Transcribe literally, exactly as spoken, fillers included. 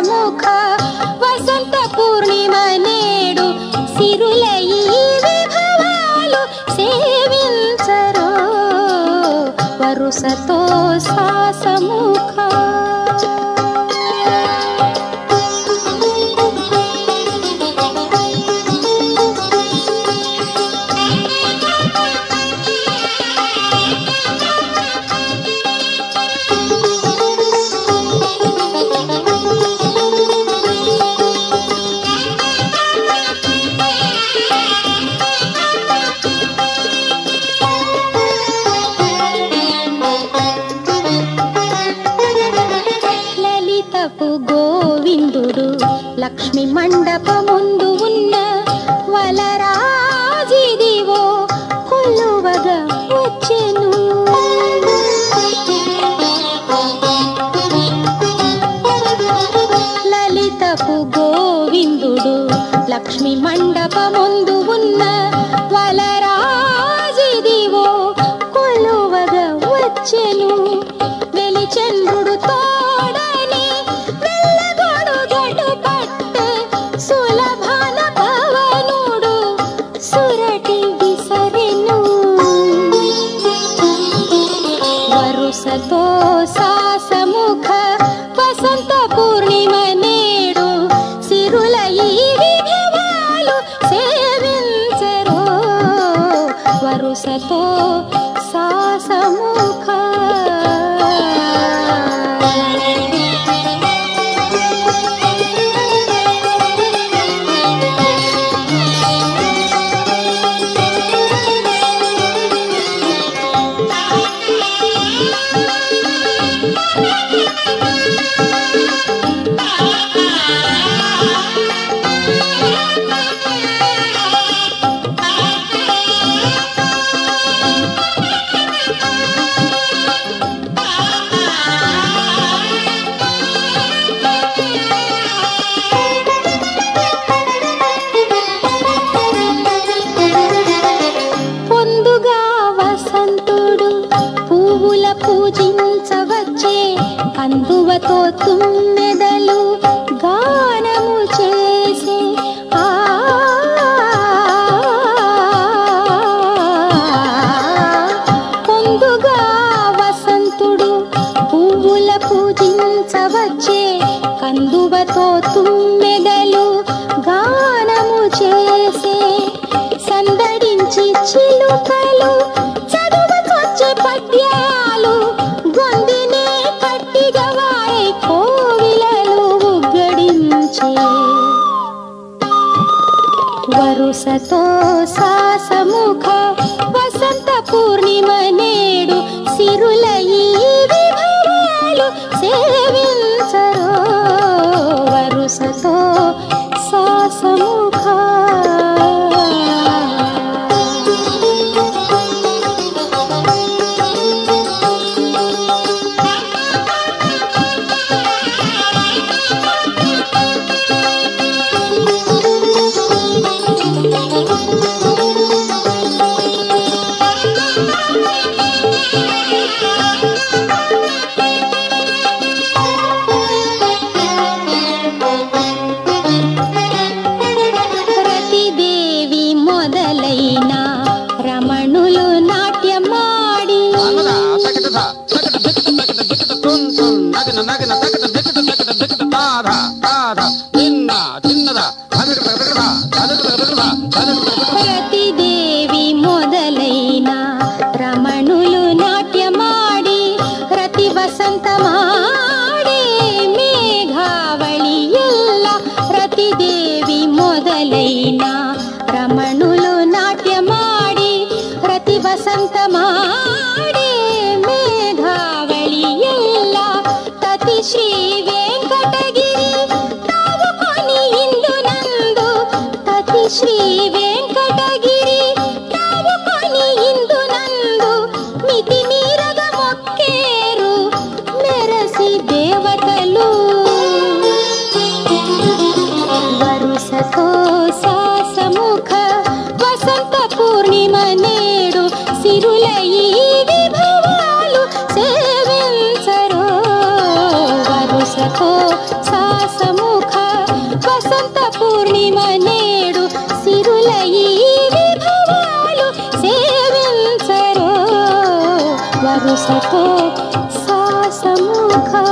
సాసముఖ వసంత పూర్ణిమ నేడు సిరుల ఈ విభవాలు సేవించరో వరుసతో సాసముఖ. గోవిందుడు లక్ష్మి మండపముందు ఉన్న వలరాజిదివో కొలువగా వచ్చెను. లలితపు గోవిందుడు లక్ష్మి మండపముందు ఉన్న వలరాజిదివో కొలువగా వచ్చెను. వెలిచంద్రుడు తోడని వెళ్ళగొడు గడు పట్టే సులభన పవనుడు సురటి విసరెను. వరుసతో సాసముఖ వసంత పూర్ణిమ నేడు సిరుల ఈ విభవాలు సేవించరో వరుసతో సాసముఖ. పూజించవచ్చే అందువతో తుమ్మెదలు గానము చేసే ఆ పొందుగా వసంతుడు పువ్వుల పూజించవచ్చే కందువతో తుమ్మెదలు గానము చేసే సందడించి చిలుకలు చదువుకొచ్చే పద్యాలు గొందినే కట్టిగవాయి కోవిలలు ఉగ్గడించే వరుసతో సాసముఖ వసంత పూర్ణిమ నేడు సిరుల ఈ విభవాలు సేవించరో వరుసతో సాసముఖ. రతిదేవి మొదలైన రమణులు నాట్యమాడి రతిదేవి మొదలైన రమణులు నాట్యమాడి రతి వసంతమాడే మేఘావళి ఎల్ల రతిదేవి మొదలైన రమణులు నాట్యమాడి రతి వసంతమాడే మేఘావళి ఎల్ల తతి శ్రీ వెంకటగిరి తావు కొని ఇందునందు తతి శ్రీ వెంకటగిరి తావు కొని ఇందునందు మితి మీరగ మొక్కేరు మెరసి దేవతలు వరుసతో సాసముఖ వసంత పూర్ణిమ నేడు సిరుల ఈ విభవాలు సేవించరో వరుసతో సాసము వరుసతో సాసముఖ